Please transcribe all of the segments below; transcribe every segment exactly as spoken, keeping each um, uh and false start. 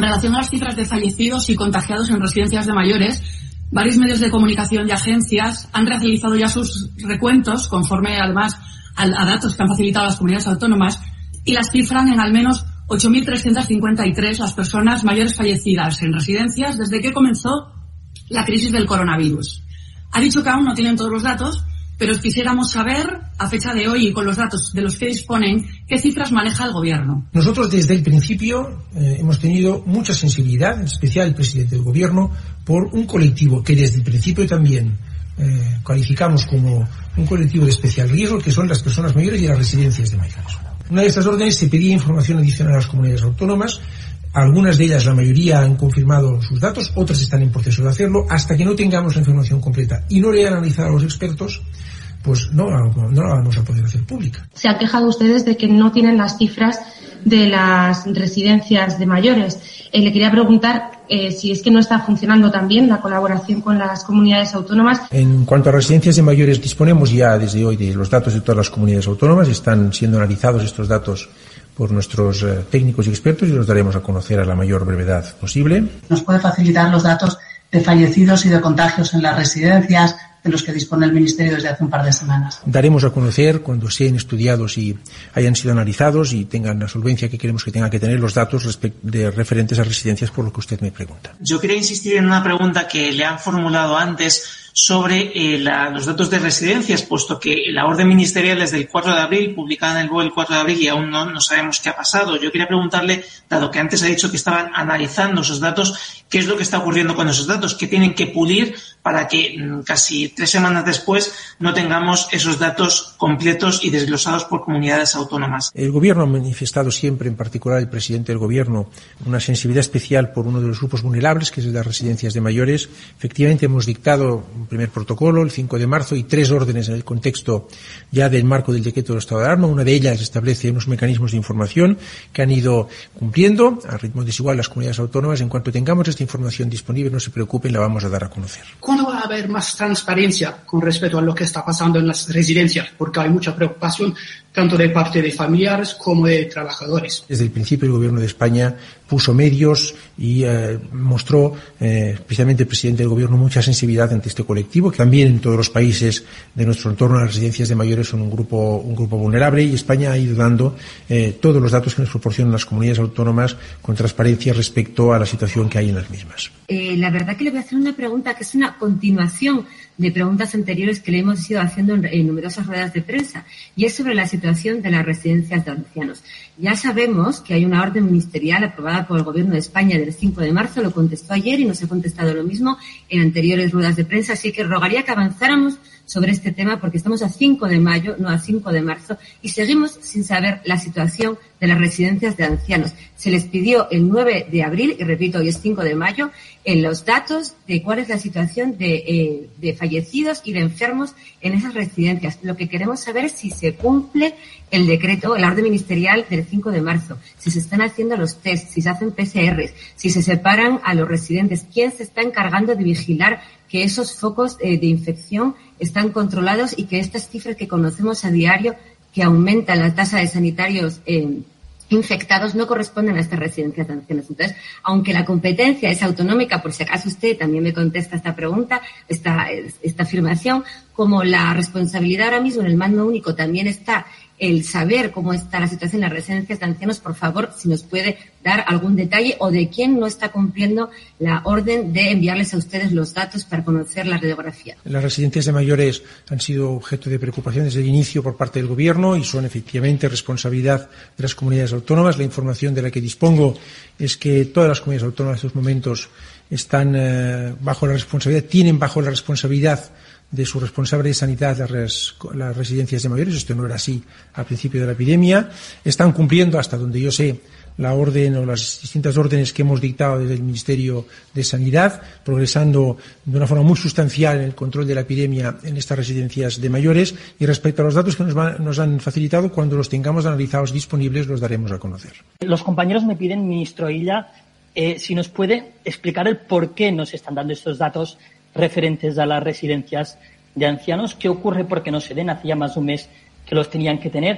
relación a las cifras de fallecidos y contagiados en residencias de mayores, varios medios de comunicación y agencias han realizado ya sus recuentos, conforme además a, a datos que han facilitado las comunidades autónomas, y las cifran en al menos ocho mil trescientas cincuenta y tres las personas mayores fallecidas en residencias desde que comenzó la crisis del coronavirus. Ha dicho que aún no tienen todos los datos, pero quisiéramos saber, a fecha de hoy y con los datos de los que disponen, qué cifras maneja el Gobierno. Nosotros desde el principio eh, hemos tenido mucha sensibilidad, en especial el presidente del Gobierno, por un colectivo que desde el principio también eh, calificamos como un colectivo de especial riesgo, que son las personas mayores y las residencias de mayores. Una de estas órdenes se pedía información adicional a las comunidades autónomas. Algunas de ellas, la mayoría, han confirmado sus datos, otras están en proceso de hacerlo. Hasta que no tengamos la información completa y no le hayan analizado a los expertos, pues no, no, no la vamos a poder hacer pública. Se han quejado ustedes de que no tienen las cifras de las residencias de mayores. Eh, le quería preguntar eh, si es que no está funcionando también la colaboración con las comunidades autónomas. En cuanto a residencias de mayores, disponemos ya desde hoy de los datos de todas las comunidades autónomas. Están siendo analizados estos datos por nuestros eh, técnicos y expertos y los daremos a conocer a la mayor brevedad posible. ¿Nos puede facilitar los datos de fallecidos y de contagios en las residencias de los que dispone el Ministerio desde hace un par de semanas? Daremos a conocer, cuando sean estudiados y hayan sido analizados y tengan la solvencia que queremos que tengan que tener, los datos de referentes a residencias, por lo que usted me pregunta. Yo quería insistir en una pregunta que le han formulado antes sobre eh, la, los datos de residencias, puesto que la orden ministerial es del cuatro de abril, publicada en el B O E el cuatro de abril, y aún no, no sabemos qué ha pasado. Yo quería preguntarle, dado que antes ha dicho que estaban analizando esos datos, ¿qué es lo que está ocurriendo con esos datos? ¿Qué tienen que pulir para que casi tres semanas después no tengamos esos datos completos y desglosados por comunidades autónomas? El Gobierno ha manifestado siempre, en particular el presidente del Gobierno, una sensibilidad especial por uno de los grupos vulnerables, que es el de las residencias de mayores. Efectivamente, hemos dictado un primer protocolo el cinco de marzo y tres órdenes en el contexto ya del marco del decreto del estado de alarma. Una de ellas establece unos mecanismos de información que han ido cumpliendo a ritmo desigual las comunidades autónomas. En cuanto tengamos esta información disponible, no se preocupen, la vamos a dar a conocer. ¿Cuándo va a haber más transparencia con respecto a lo que está pasando en las residencias? Porque hay mucha preocupación tanto de parte de familiares como de trabajadores. Desde el principio el Gobierno de España puso medios y eh, mostró, eh, especialmente el presidente del Gobierno, mucha sensibilidad ante este colectivo, que también en todos los países de nuestro entorno las residencias de mayores son un grupo un grupo vulnerable, y España ha ido dando eh, todos los datos que nos proporcionan las comunidades autónomas con transparencia respecto a la situación que hay en las mismas. Eh, la verdad que le voy a hacer una pregunta que es una continuación de preguntas anteriores que le hemos ido haciendo en, en numerosas ruedas de prensa, y es sobre la situación de las residencias de ancianos. Ya sabemos que hay una orden ministerial aprobada por el Gobierno de España del cinco de marzo, lo contestó ayer y nos ha contestado lo mismo en anteriores ruedas de prensa, así que rogaría que avanzáramos sobre este tema porque estamos a cinco de mayo, no a cinco de marzo, y seguimos sin saber la situación de las residencias de ancianos. Se les pidió el nueve de abril, y repito, hoy es cinco de mayo, en los datos de cuál es la situación de, eh, de fallecidos y de enfermos en esas residencias. Lo que queremos saber es si se cumple el decreto, la orden ministerial del cinco de marzo, si se están haciendo los test, si se hacen P C Rs, si se separan a los residentes, quién se está encargando de vigilar que esos focos eh, de infección están controlados y que estas cifras que conocemos a diario, que aumentan la tasa de sanitarios eh, infectados, no corresponden a estas residencias de ancianos. Entonces, aunque la competencia es autonómica, por si acaso usted también me contesta esta pregunta, esta, esta afirmación, como la responsabilidad ahora mismo en el mando único también está el saber cómo está la situación en las residencias de ancianos, por favor, si nos puede dar algún detalle o de quién no está cumpliendo la orden de enviarles a ustedes los datos para conocer la radiografía. Las residencias de mayores han sido objeto de preocupación desde el inicio por parte del Gobierno y son efectivamente responsabilidad de las comunidades autónomas. La información de la que dispongo es que todas las comunidades autónomas en estos momentos están eh, bajo la responsabilidad, tienen bajo la responsabilidad de su responsable de sanidad las, res, las residencias de mayores. Esto no era así al principio de la epidemia. Están cumpliendo, hasta donde yo sé, la orden o las distintas órdenes que hemos dictado desde el Ministerio de Sanidad, progresando de una forma muy sustancial en el control de la epidemia en estas residencias de mayores. Y respecto a los datos que nos, van, nos han facilitado, cuando los tengamos analizados disponibles, los daremos a conocer. Los compañeros me piden, ministro Illa, eh, si nos puede explicar el por qué nos están dando estos datos referentes a las residencias de ancianos. ¿Qué ocurre porque no se den? Hace ya más de un mes que los tenían que tener.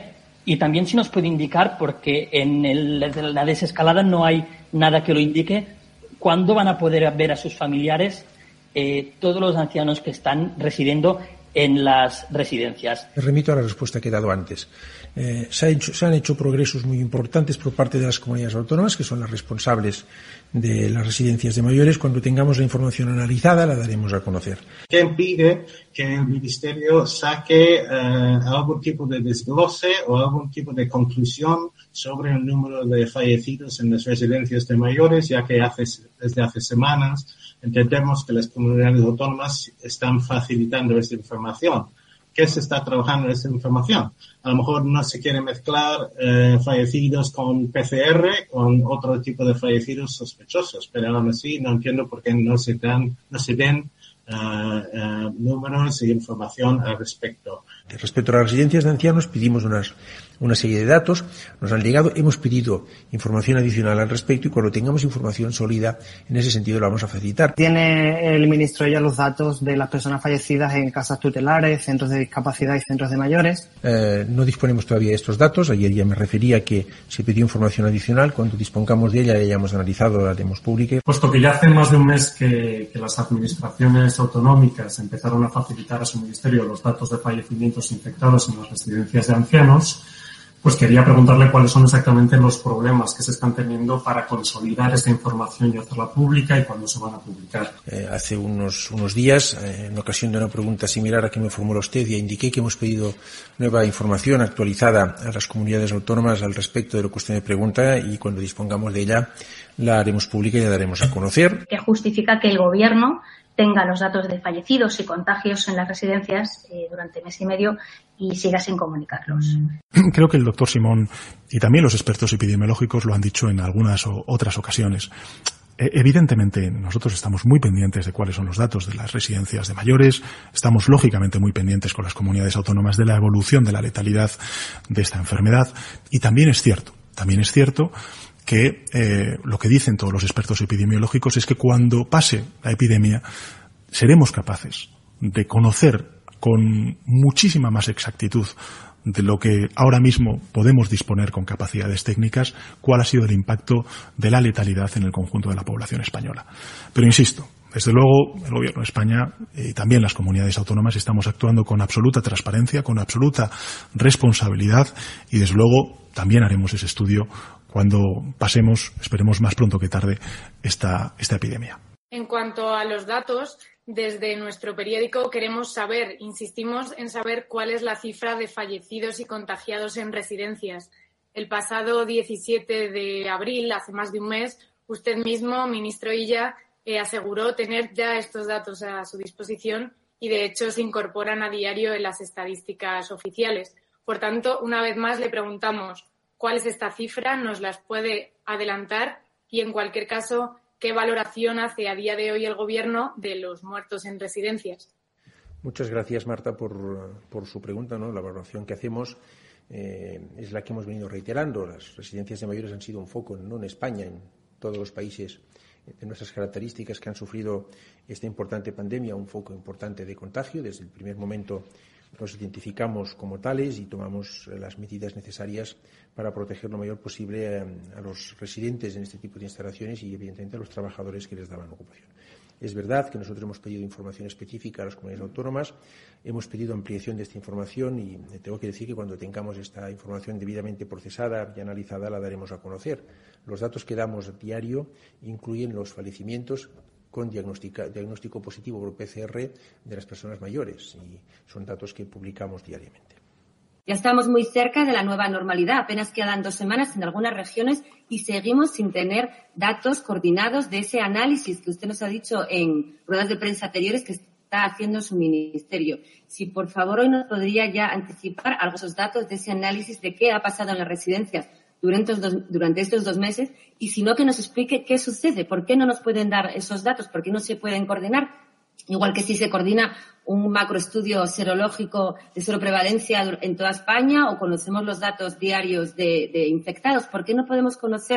Y también si nos puede indicar, porque en el, la desescalada no hay nada que lo indique, ¿cuándo van a poder ver a sus familiares eh, todos los ancianos que están residiendo en las residencias? Me remito a la respuesta que he dado antes. Eh, se, ha hecho, se han hecho progresos muy importantes por parte de las comunidades autónomas, que son las responsables de las residencias de mayores. Cuando tengamos la información analizada, la daremos a conocer. ¿Qué impide que el Ministerio saque eh, algún tipo de desglose o algún tipo de conclusión sobre el número de fallecidos en las residencias de mayores, ya que hace, desde hace semanas entendemos que las comunidades autónomas están facilitando esta información? ¿Qué se está trabajando en esta información? A lo mejor no se quiere mezclar eh, fallecidos con P C R, con otro tipo de fallecidos sospechosos, pero aún así no entiendo por qué no se dan, no se den uh, uh, números y información al respecto. Respecto a las residencias de ancianos, pedimos unas, una serie de datos, nos han llegado, hemos pedido información adicional al respecto y cuando tengamos información sólida, en ese sentido la vamos a facilitar. ¿Tiene el ministro ya los datos de las personas fallecidas en casas tutelares, centros de discapacidad y centros de mayores? Eh, no disponemos todavía de estos datos. Ayer ya me refería que se pidió información adicional. Cuando dispongamos de ella, la hayamos analizado, la haremos pública. Puesto que ya hace más de un mes que, que las administraciones autonómicas empezaron a facilitar a su ministerio los datos de fallecimientos infectados en las residencias de ancianos, pues quería preguntarle cuáles son exactamente los problemas que se están teniendo para consolidar esta información y hacerla pública y cuándo se van a publicar. Eh, hace unos, unos días, eh, en ocasión de una pregunta similar a que me formuló usted, ya indiqué que hemos pedido nueva información actualizada a las comunidades autónomas al respecto de lo que usted me pregunta y cuando dispongamos de ella la haremos pública y la daremos a conocer. Que justifica que el Gobierno tenga los datos de fallecidos y contagios en las residencias eh, durante mes y medio y siga sin comunicarlos. Creo que el doctor Simón y también los expertos epidemiológicos lo han dicho en algunas o otras ocasiones. Eh, evidentemente, nosotros estamos muy pendientes de cuáles son los datos de las residencias de mayores, estamos lógicamente muy pendientes con las comunidades autónomas de la evolución de la letalidad de esta enfermedad y también es cierto, también es cierto que eh, lo que dicen todos los expertos epidemiológicos es que cuando pase la epidemia seremos capaces de conocer con muchísima más exactitud de lo que ahora mismo podemos disponer con capacidades técnicas cuál ha sido el impacto de la letalidad en el conjunto de la población española. Pero insisto, desde luego el Gobierno de España y también las comunidades autónomas estamos actuando con absoluta transparencia, con absoluta responsabilidad y desde luego también haremos ese estudio cuando pasemos, esperemos más pronto que tarde, esta, esta epidemia. En cuanto a los datos, desde nuestro periódico queremos saber, insistimos en saber cuál es la cifra de fallecidos y contagiados en residencias. El pasado diecisiete de abril, hace más de un mes, usted mismo, ministro Illa, eh, aseguró tener ya estos datos a su disposición y, de hecho, se incorporan a diario en las estadísticas oficiales. Por tanto, una vez más le preguntamos cuál es esta cifra, nos las puede adelantar y, en cualquier caso, ¿qué valoración hace a día de hoy el Gobierno de los muertos en residencias? Muchas gracias, Marta, por, por su pregunta, ¿no? La valoración que hacemos eh, es la que hemos venido reiterando. Las residencias de mayores han sido un foco, no en España, en todos los países de nuestras características que han sufrido esta importante pandemia, un foco importante de contagio. Desde el primer momento nos identificamos como tales y tomamos las medidas necesarias para proteger lo mayor posible a, a los residentes en este tipo de instalaciones y, evidentemente, a los trabajadores que les daban ocupación. Es verdad que nosotros hemos pedido información específica a las comunidades autónomas, hemos pedido ampliación de esta información y tengo que decir que cuando tengamos esta información debidamente procesada y analizada la daremos a conocer. Los datos que damos a diario incluyen los fallecimientos con diagnóstico positivo por P C R de las personas mayores y son datos que publicamos diariamente. Ya estamos muy cerca de la nueva normalidad, apenas quedan dos semanas en algunas regiones y seguimos sin tener datos coordinados de ese análisis que usted nos ha dicho en ruedas de prensa anteriores que está haciendo su ministerio. Si por favor hoy nos podría ya anticipar algunos datos de ese análisis de qué ha pasado en las residencias durante estos dos, durante estos dos meses y si no que nos explique qué sucede, por qué no nos pueden dar esos datos, por qué no se pueden coordinar. Igual que si se coordina un macroestudio serológico de seroprevalencia en toda España o conocemos los datos diarios de, de infectados, ¿por qué no podemos conocer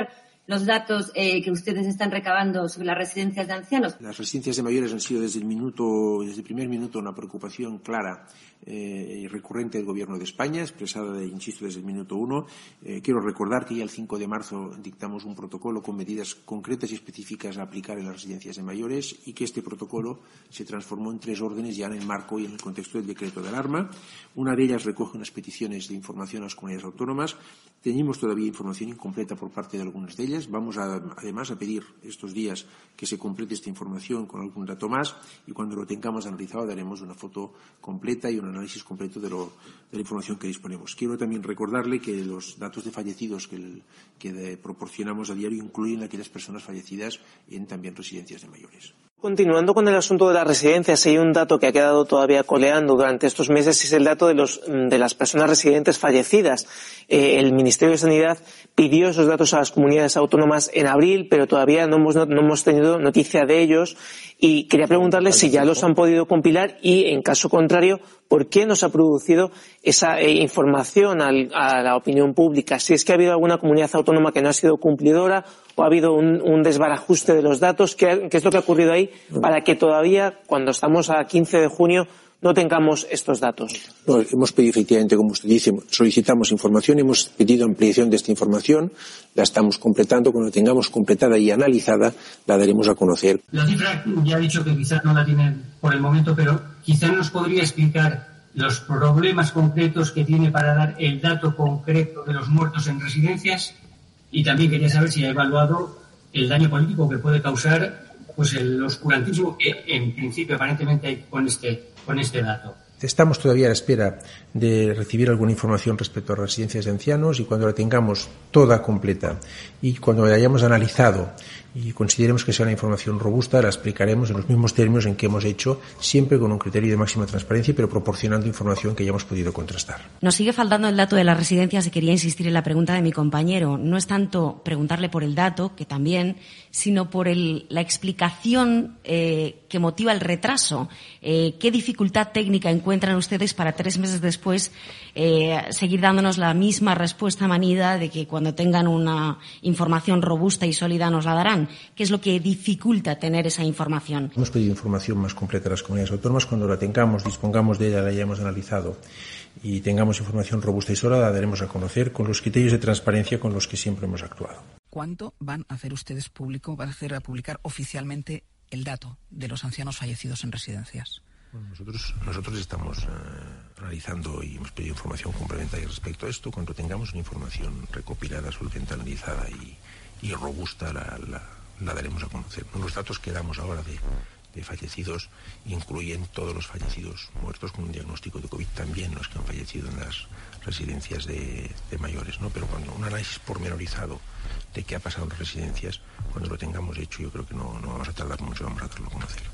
los datos eh, que ustedes están recabando sobre las residencias de ancianos? Las residencias de mayores han sido desde el minuto, desde el primer minuto una preocupación clara eh, y recurrente del Gobierno de España, expresada, insisto, desde el minuto uno. Eh, quiero recordar que ya el cinco de marzo dictamos un protocolo con medidas concretas y específicas a aplicar en las residencias de mayores y que este protocolo se transformó en tres órdenes ya en el marco y en el contexto del decreto de alarma. Una de ellas recoge unas peticiones de información a las comunidades autónomas. Tenemos todavía información incompleta por parte de algunas de ellas. Vamos a, además a pedir estos días que se complete esta información con algún dato más y cuando lo tengamos analizado daremos una foto completa y un análisis completo de, lo, de la información que disponemos. Quiero también recordarle que los datos de fallecidos que, el, que de, proporcionamos a diario incluyen aquellas personas fallecidas en también residencias de mayores. Continuando con el asunto de las residencias, hay un dato que ha quedado todavía coleando durante estos meses, es el dato de, los, de las personas residentes fallecidas. Eh, el Ministerio de Sanidad pidió esos datos a las comunidades autónomas en abril, pero todavía no hemos, no, no hemos tenido noticia de ellos y quería preguntarles si ya los han podido compilar y, en caso contrario, ¿por qué no se ha producido esa eh, información al, a la opinión pública? Si es que ha habido alguna comunidad autónoma que no ha sido cumplidora o ha habido un, un desbarajuste de los datos, ¿qué, qué es lo que ha ocurrido ahí para que todavía, cuando estamos a quince de junio, no tengamos estos datos? No, hemos pedido efectivamente, como usted dice, solicitamos información, hemos pedido ampliación de esta información, la estamos completando, cuando la tengamos completada y analizada la daremos a conocer. La cifra ya ha dicho que quizás no la tienen por el momento, pero quizás nos podría explicar los problemas concretos que tiene para dar el dato concreto de los muertos en residencias y también quería saber si ha evaluado el daño político que puede causar pues el oscurantismo que en principio aparentemente hay con este con este dato. Estamos todavía a la espera de recibir alguna información respecto a residencias de ancianos y cuando la tengamos toda completa y cuando la hayamos analizado y consideremos que sea una información robusta, la explicaremos en los mismos términos en que hemos hecho, siempre con un criterio de máxima transparencia, pero proporcionando información que hayamos podido contrastar. Nos sigue faltando el dato de las residencias y quería insistir en la pregunta de mi compañero. No es tanto preguntarle por el dato, que también, sino por el, la explicación eh, que motiva el retraso. Eh, ¿Qué dificultad técnica encuentran ustedes para tres meses después eh, seguir dándonos la misma respuesta manida de que cuando tengan una información robusta y sólida nos la darán? ¿Qué es lo que dificulta tener esa información? Hemos pedido información más completa a las comunidades autónomas. Cuando la tengamos, dispongamos de ella, la hayamos analizado y tengamos información robusta y sólida, la daremos a conocer con los criterios de transparencia con los que siempre hemos actuado. ¿Cuándo van a hacer ustedes público, van a hacer a publicar oficialmente el dato de los ancianos fallecidos en residencias? Bueno, nosotros, nosotros estamos eh, analizando y hemos pedido información complementaria respecto a esto. Cuando tengamos una información recopilada, absolutamente analizada y, y robusta, la, la, la daremos a conocer. Los datos que damos ahora de, de fallecidos incluyen todos los fallecidos muertos con un diagnóstico de COVID, también los que han fallecido en las residencias de, de mayores, ¿no? Pero cuando un análisis pormenorizado de qué ha pasado en las residencias, cuando lo tengamos hecho, yo creo que no, no vamos a tardar mucho, vamos a darlo a conocer.